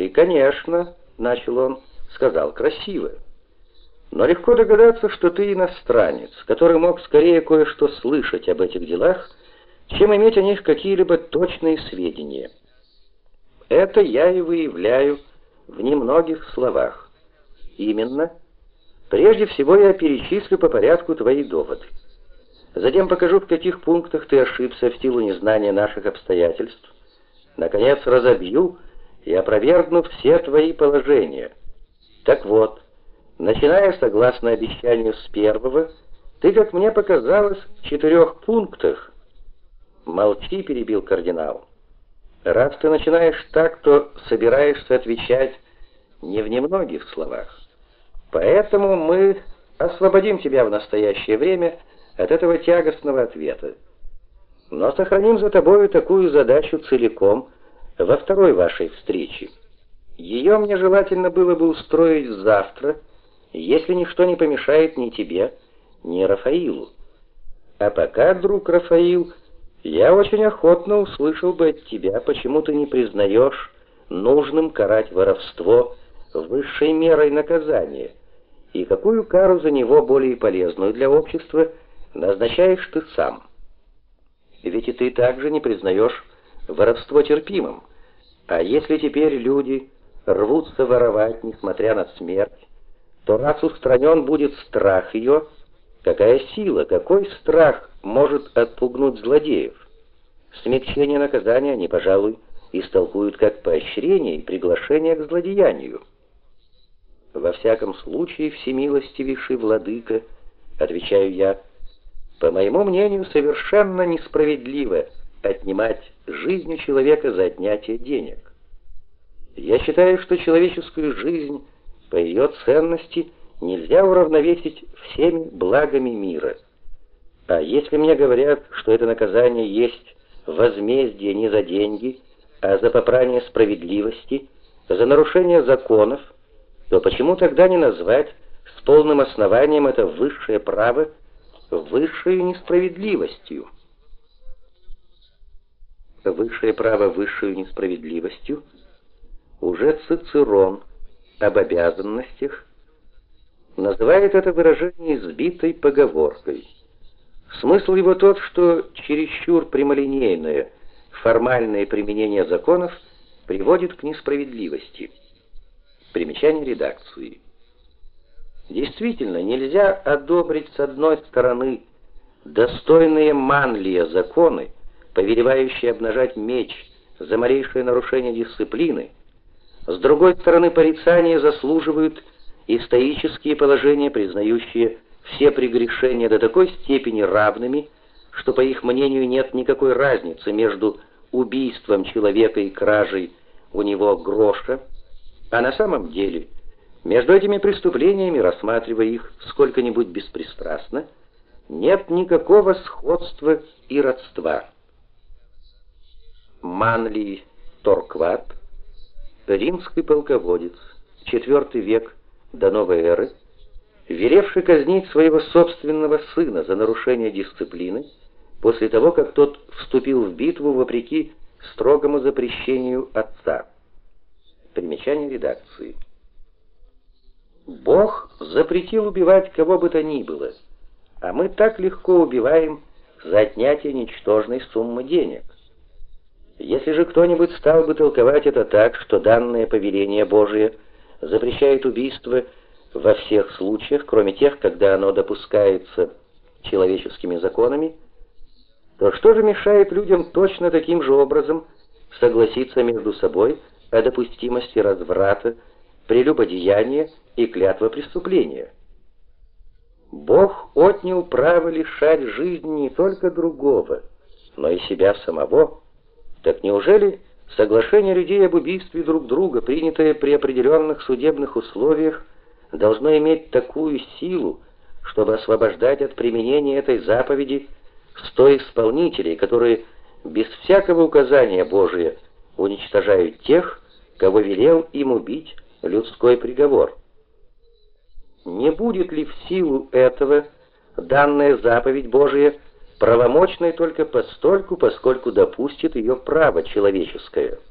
«Ты, конечно, — начал он, — сказал красиво. Но легко догадаться, что ты иностранец, который мог скорее кое-что слышать об этих делах, чем иметь о них какие-либо точные сведения. Это я и выявляю в немногих словах. Именно. Прежде всего я перечислю по порядку твои доводы. Затем покажу, в каких пунктах ты ошибся в силу незнания наших обстоятельств. Наконец, разобью и опровергну все твои положения. Так вот, начиная согласно обещанию с первого, ты, как мне показалось, в 4 пунктах. «Молчи», — перебил кардинал. «Раз ты начинаешь так, то собираешься отвечать не в немногих словах. Поэтому мы освободим тебя в настоящее время от этого тягостного ответа. Но сохраним за тобою такую задачу целиком во второй вашей встрече. Ее мне желательно было бы устроить завтра, если ничто не помешает ни тебе, ни Рафаилу. А пока, друг Рафаил, я очень охотно услышал бы от тебя, почему ты не признаешь нужным карать воровство высшей мерой наказания, и какую кару за него более полезную для общества назначаешь ты сам. Ведь и ты также не признаешь воровство терпимым. А если теперь люди рвутся воровать, несмотря на смерть, то раз устранен будет страх ее, какая сила, какой страх может отпугнуть злодеев? Смягчение наказания они, пожалуй, истолкуют как поощрение и приглашение к злодеянию. Во всяком случае, всемилостивейший владыка, отвечаю я, по моему мнению, совершенно несправедливо отнимать жизнь у человека за отнятие денег. Я считаю, что человеческую жизнь по ее ценности нельзя уравновесить всеми благами мира. А если мне говорят, что это наказание есть возмездие не за деньги, а за попрание справедливости, за нарушение законов, то почему тогда не назвать с полным основанием это высшее право высшей несправедливостью? Высшее право высшей несправедливостью уже Цицерон об обязанностях называет это выражение избитой поговоркой. Смысл его тот, что чересчур прямолинейное формальное применение законов приводит к несправедливости. Примечание редакции. Действительно, нельзя одобрить с одной стороны достойные Манлия законы, повелевающие обнажать меч за малейшее нарушение дисциплины, с другой стороны порицания заслуживают и стоические положения, признающие все прегрешения до такой степени равными, что, по их мнению, нет никакой разницы между убийством человека и кражей у него гроша, а на самом деле между этими преступлениями, рассматривая их сколько-нибудь беспристрастно, нет никакого сходства и родства. Манлий Торкват, римский полководец, IV век до новой эры, велевший казнить своего собственного сына за нарушение дисциплины после того, как тот вступил в битву вопреки строгому запрещению отца. Примечание редакции. Бог запретил убивать кого бы то ни было, а мы так легко убиваем за отнятие ничтожной суммы денег. Если же кто-нибудь стал бы толковать это так, что данное повеление Божие запрещает убийство во всех случаях, кроме тех, когда оно допускается человеческими законами, то что же мешает людям точно таким же образом согласиться между собой о допустимости разврата, прелюбодеяния и клятвопреступления? Бог отнял право лишать жизни не только другого, но и себя самого. Так неужели соглашение людей об убийстве друг друга, принятое при определенных судебных условиях, должно иметь такую силу, чтобы освобождать от применения этой заповеди 100 исполнителей, которые без всякого указания Божия уничтожают тех, кого велел им убить людской приговор? Не будет ли в силу этого данная заповедь Божия правомочной только постольку, поскольку допустит ее право человеческое?